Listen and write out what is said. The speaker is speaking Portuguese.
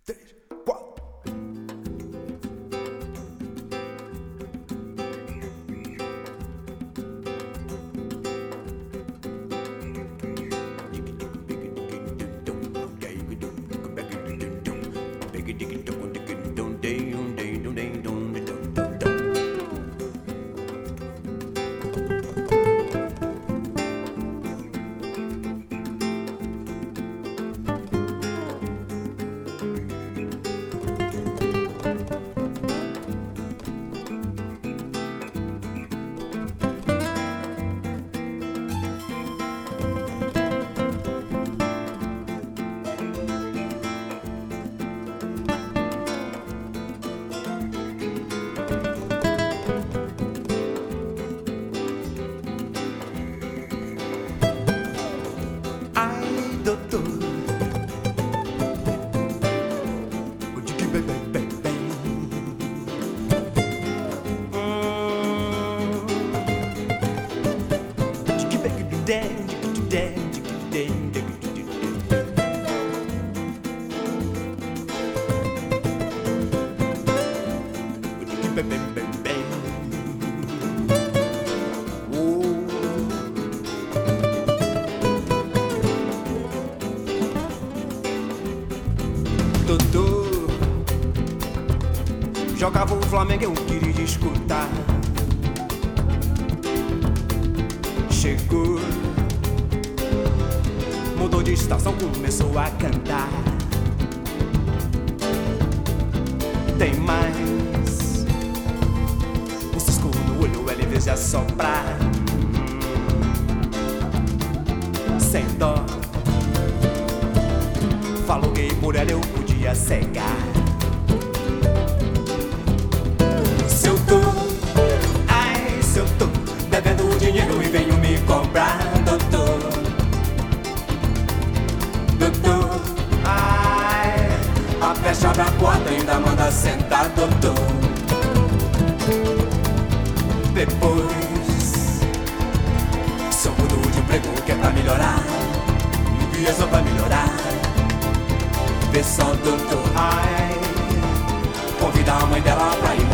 3, 4. Doutor, o dique bem, bem, bem, bem. Dique bem, dique den, dique den, dique den, dique den. O dique bem, bem, bem, bem. Doutor, jogava o Flamengo, eu queria escutar. Chegou, mudou de estação, começou a cantar. Tem mais um cisco no olho, ele vez de assoprar. Sem dó, falou que por ela eu podia cegar. Se eu tô, ai, se eu tô devendo dinheiro e venho me cobrar, doutor, doutor, ai, a fecha da porta ainda manda sentar, doutor. Depois, se eu mudo de emprego que é pra melhorar, e é só pra melhorar. Vê só, doutor, ai, convida a mãe dela pra ir